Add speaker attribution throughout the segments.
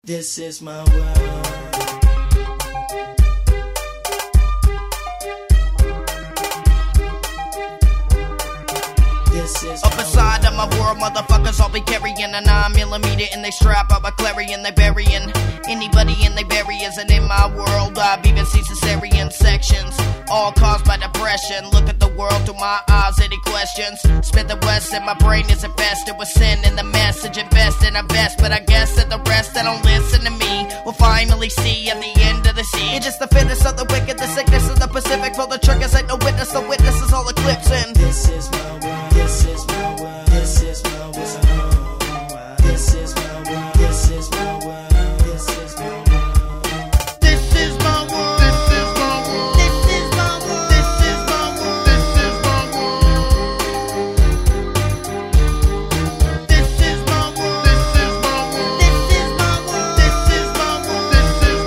Speaker 1: This is my world. Up inside of my world, motherfuckers all be carrying a 9mm and they strap up a clarion, they burying anybody in they barriers. And in my world, I've even seen cesarean sections, all caused by depression. Look at the world through my eyes, any questions? Spit the west and my brain is infested with sin and the message invest in a best. But I guess that the rest that don't listen to me will finally see at the end of the sea. It's just the fitness of the wicked, the sickness of the Pacific. For the triggers ain't no witness, the witness is all eclipsing. This is my world. This is my world. This is my world. This is my world. This is my world. This is my world. This is my world. This is my world. This is my world. This is my world. This is my world. This is my world. This is my world. This is my world. This is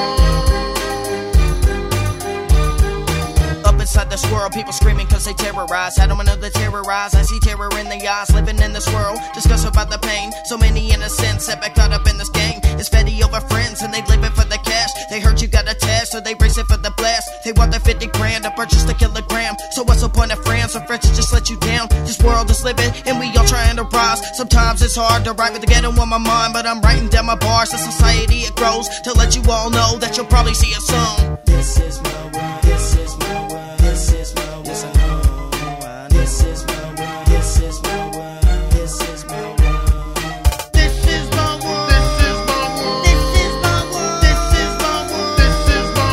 Speaker 1: my world. Up inside this world, people screaming cause they terrorize. I don't know the terrorize. I see terror in the eyes, living in this world, discuss about the pain. So many innocents have been caught up in this game. It's petty over friends and they live it for the cash. They heard you got a test, so they race it for the blast. They want the 50 grand to purchase the kilogram. So what's the point of friends or friends just let you down? This world is living and we all trying to rise. Sometimes it's hard to write with the ghetto on my mind, but I'm writing down my bars. The society it grows to let you all know that you'll probably see it soon. This is my world. This is my world. This is my world. Yes, I know. This is my world. This is my world. This is my world. This is my world. This is my world. This is my world. This is my world. This is my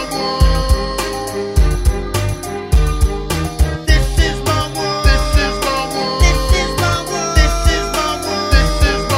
Speaker 1: world. This is my world. This is my world. This is my world. This is my world. This is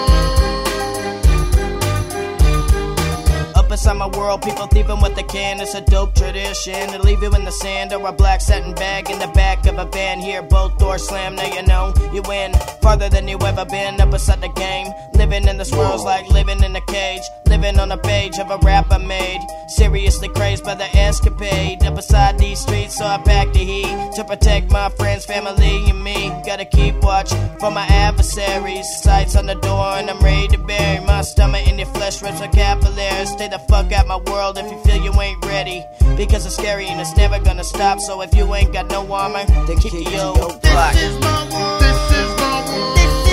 Speaker 1: my world. Up inside my world, people thieving what they can. It's a dope tradition to leave you in the sand or a black satin bag in the back of a van. Here, both doors slam. Now you know you win farther than you ever been. Up inside the game, living in this world's like living in a cage, living on a page of a rap I made. Seriously crazed by the escapade. Up inside these streets, so I pack the heat to protect my friends, family, and me. Gotta keep watch for my adversaries. Sights on the door, and I'm ready to bury my stomach in your flesh, rips and capillaries. Stay the fuck out my world if you feel you ain't ready, because it's scary and it's never gonna stop. So if you ain't got no armor, then kick your block. This is my world. This is my world.